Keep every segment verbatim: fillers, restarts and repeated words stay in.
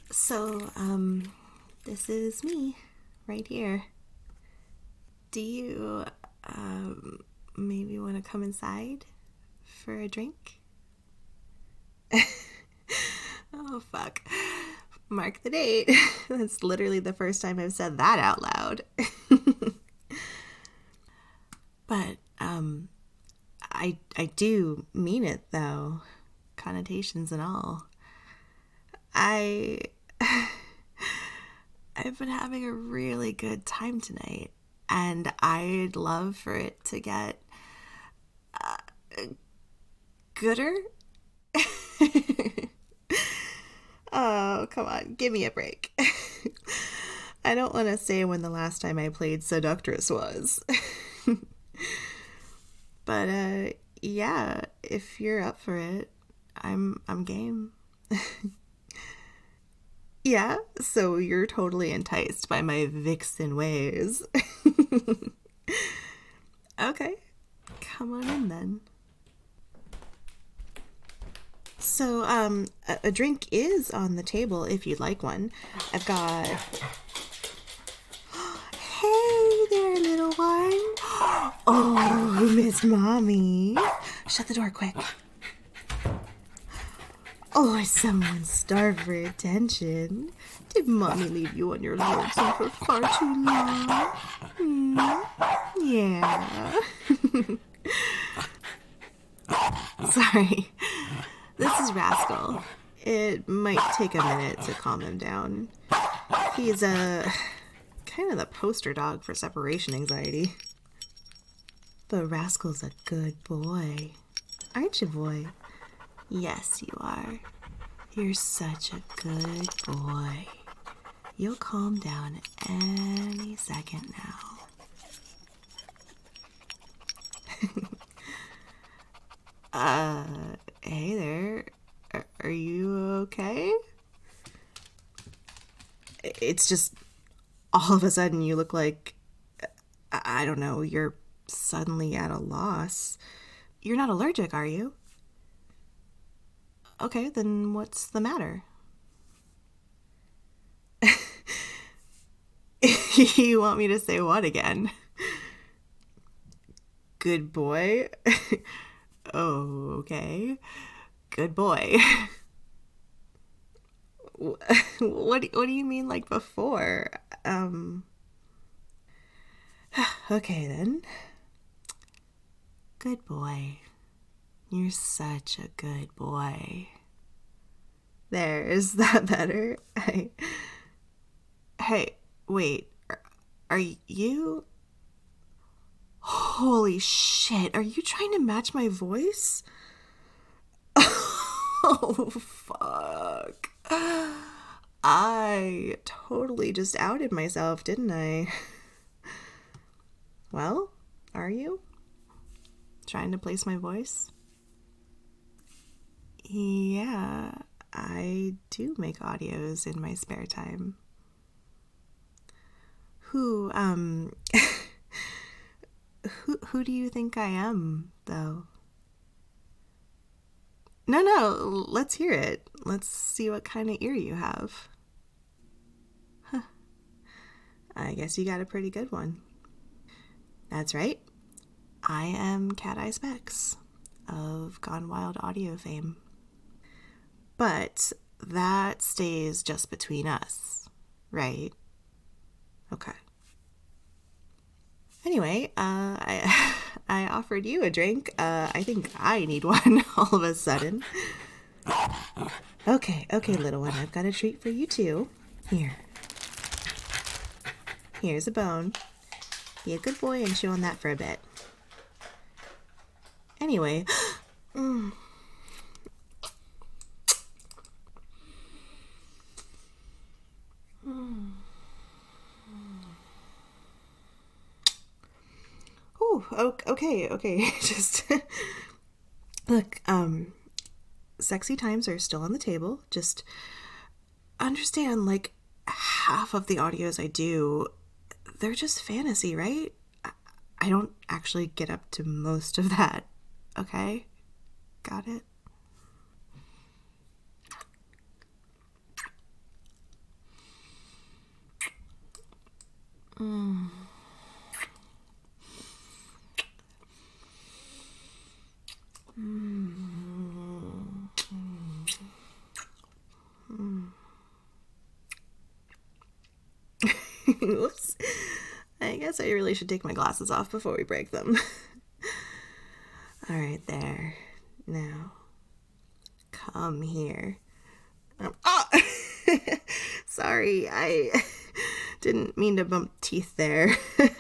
So, um, this is me right here. Do you, um, maybe want to come inside for a drink? Oh, fuck. Mark the date. That's literally the first time I've said that out loud. But, um, I, I do mean it, though. Connotations and all. I I've been having a really good time tonight, and I'd love for it to get gooder. Oh, come on, give me a break. I don't want to say when the last time I played Seductress was. But uh yeah, if you're up for it, I'm I'm game. Yeah, so you're totally enticed by my vixen ways. Okay, come on in then. So, um, a, a drink is on the table if you'd like one. I've got. Hey there, little one. Oh, Miss Mommy. Shut the door quick. Oh, is someone starved for attention? Did Mommy leave you on your lonesome for far too long? Hmm? Yeah. Sorry. This is Rascal. It might take a minute to calm him down. He's a uh, kind of the poster dog for separation anxiety. But Rascal's a good boy. Aren't you, boy? Yes, you are. You're such a good boy. You'll calm down any second now. uh, hey there. Are, are you okay? It's just all of a sudden you look like, I don't know, you're suddenly at a loss. You're not allergic, are you? Okay, then what's the matter? You want me to say what again? Good boy? Oh, okay. Good boy. What what do you mean like before? Um Okay then. Good boy. You're such a good boy. There, is that better? I... Hey, wait. Are, are you... Holy shit, are you trying to match my voice? Oh, fuck. I totally just outed myself, didn't I? Well, are you? Trying to place my voice? Yeah, I do make audios in my spare time. Who, um... who, who do you think I am, though? No, no, let's hear it. Let's see what kind of ear you have. Huh. I guess you got a pretty good one. That's right. I am Cat Eye Specs of Gone Wild audio fame. But that stays just between us, right? Okay. Anyway, uh, I I offered you a drink. Uh, I think I need one all of a sudden. Okay, okay, little one. I've got a treat for you too. Here. Here's a bone. Be a good boy and chew on that for a bit. Anyway. mm. Mm. Ooh, okay, okay. Just look, um, sexy times are still on the table. Just understand, like, half of the audios I do, they're just fantasy, right? I don't actually get up to most of that. Okay? Got it? Mm. Mm. Mm. Whoops. I guess I really should take my glasses off before we break them. All right, there. Now, come here. Um, oh! Sorry, I didn't mean to bump teeth there.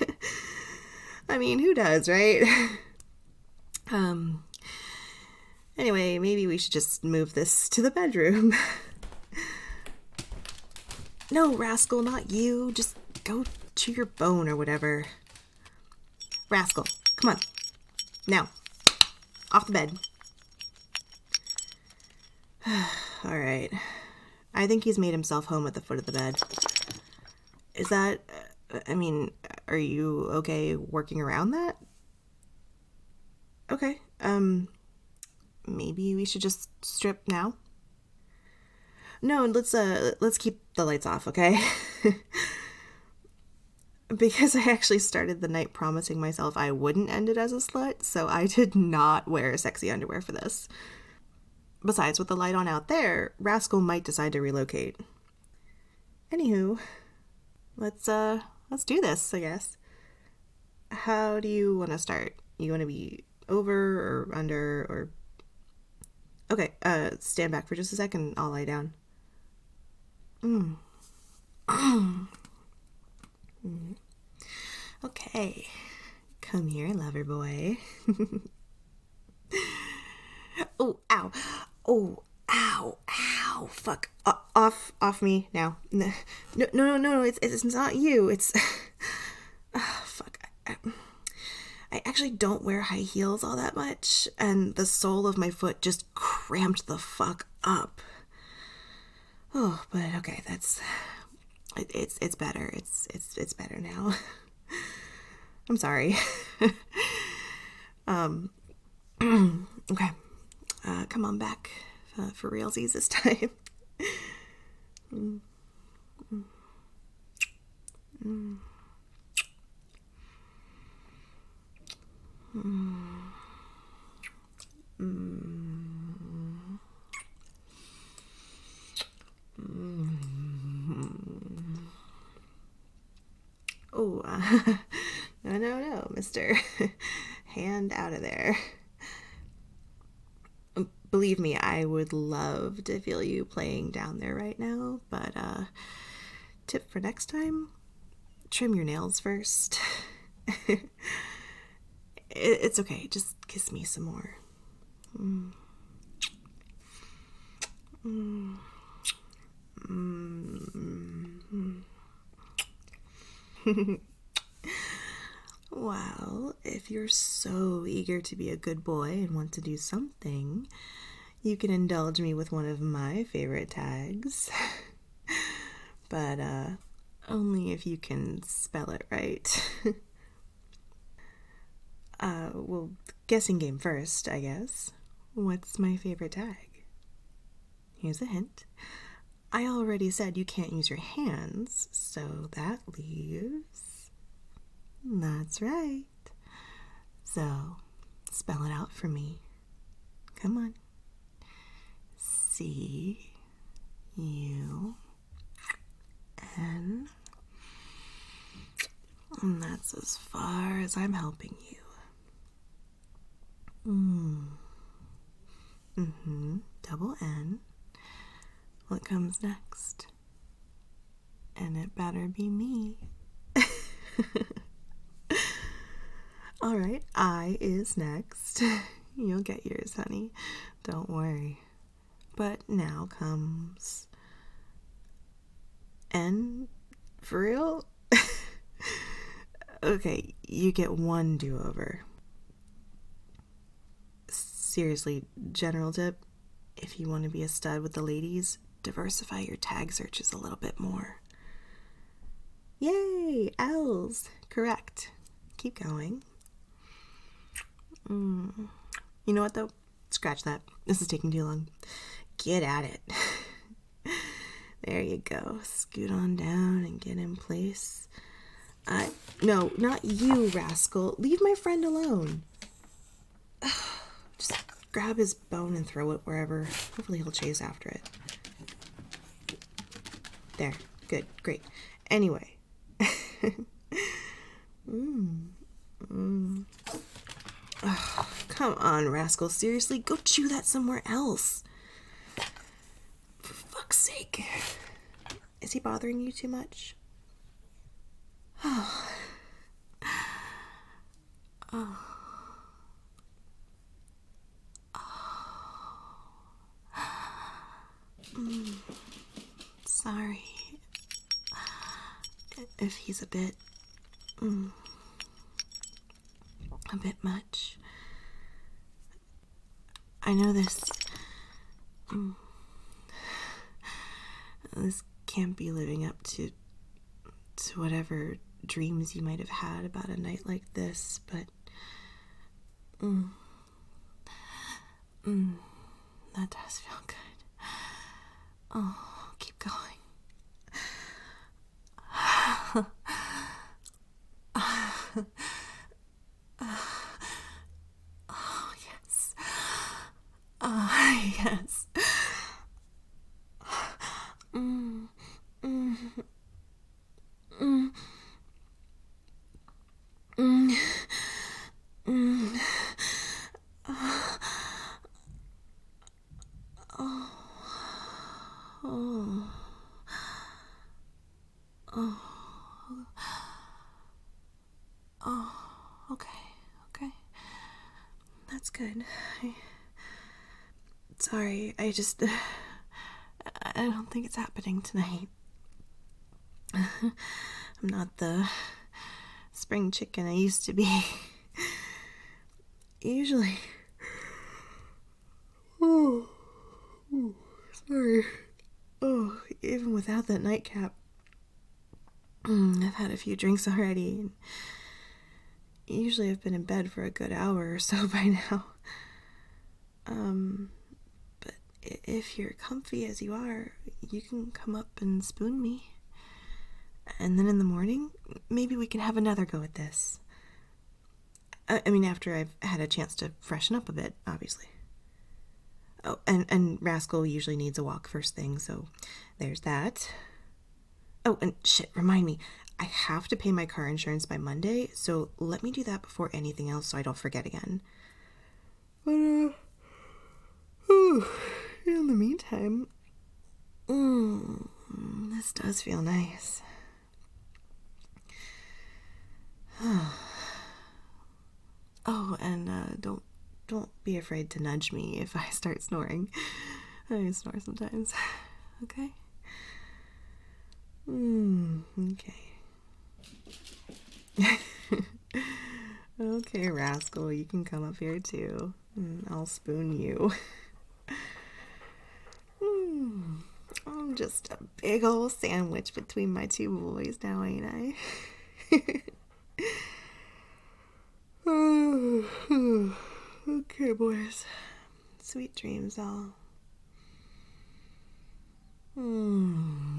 I mean, who does, right? Um. Anyway, maybe we should just move this to the bedroom. No, Rascal, not you. Just go to your bone or whatever. Rascal, come on. Now, off the bed. All right. I think he's made himself home at the foot of the bed. Is that, uh, I mean, are you okay working around that? Okay, um, maybe we should just strip now? No, let's, uh, let's keep the lights off, okay? Because I actually started the night promising myself I wouldn't end it as a slut, so I did not wear sexy underwear for this. Besides, with the light on out there, Rascal might decide to relocate. Anywho, let's, uh, let's do this, I guess. How do you want to start? You want to be over or under or... Okay, uh, stand back for just a second. I'll lie down. Mm. mm. Okay. Come here, lover boy. Oh, ow. Oh, ow, ow. Fuck. Uh, off, off me now. No, no, no, no, it's, it's not you. It's... oh, fuck. I, I actually don't wear high heels all that much, and the sole of my foot just cramped the fuck up. Oh, but okay, that's... It, it's it's better. It's it's it's better now. I'm sorry. um. Okay. Uh, come on back uh, for realsies this time. mm. Mm. Mm. Mm. Mm. Mm. Oh, uh, no, no, no, mister. Hand out of there. Believe me, I would love to feel you playing down there right now, but uh, tip for next time, trim your nails first. it, it's okay, just kiss me some more. Mm. Mm. Mm. Well, if you're so eager to be a good boy and want to do something, you can indulge me with one of my favorite tags. But, uh, only if you can spell it right. uh, well, guessing game first, I guess. What's my favorite tag? Here's a hint. I already said you can't use your hands, so that leaves... That's right. So, spell it out for me. Come on. C U N. And that's as far as I'm helping you. Mm. Mm-hmm. Double N. What comes next? And it better be me. Alright, I is next. You'll get yours, honey. Don't worry. But now comes... N? For real? Okay, you get one do-over. Seriously, general tip, if you want to be a stud with the ladies, diversify your tag searches a little bit more. Yay! L's! Correct. Keep going. Mm. You know what, though? Scratch that. This is taking too long. Get at it. There you go. Scoot on down and get in place. I, no, not you, rascal. Leave my friend alone. Just grab his bone and throw it wherever. Hopefully he'll chase after it. There. Good. Great. Anyway. mm. Mm. Oh, come on, rascal. Seriously, go chew that somewhere else. For fuck's sake. Is he bothering you too much? Oh. Oh. Mm. Sorry if he's a bit mm, a bit much. I know this mm, this can't be living up to to whatever dreams you might have had about a night like this, but mm, mm, that does feel good. Oh, keep going. Oh, yes. Oh, yes. Mm, mm, mm, mm, mm. Oh, oh, oh, oh, oh, okay, okay. That's good. I, sorry, I just, I don't think it's happening tonight. I'm not the spring chicken I used to be. Usually. Oh, oh, sorry. Oh, even without that nightcap, I've had a few drinks already. And usually I've been in bed for a good hour or so by now. Um, but if you're comfy as you are, you can come up and spoon me. And then in the morning, maybe we can have another go at this. I, I mean, after I've had a chance to freshen up a bit, obviously. Oh, and, and Rascal usually needs a walk first thing, so there's that. Oh, and shit, remind me, I have to pay my car insurance by Monday, so let me do that before anything else so I don't forget again. But, uh, whew, in the meantime, mm, this does feel nice. Oh, and uh, don't don't be afraid to nudge me if I start snoring. I snore sometimes. Okay? Mm, okay. Okay, Rascal, you can come up here too. I'll spoon you. Mm, I'm just a big old sandwich between my two boys now, ain't I? Okay, boys. Sweet dreams, all. Hmm.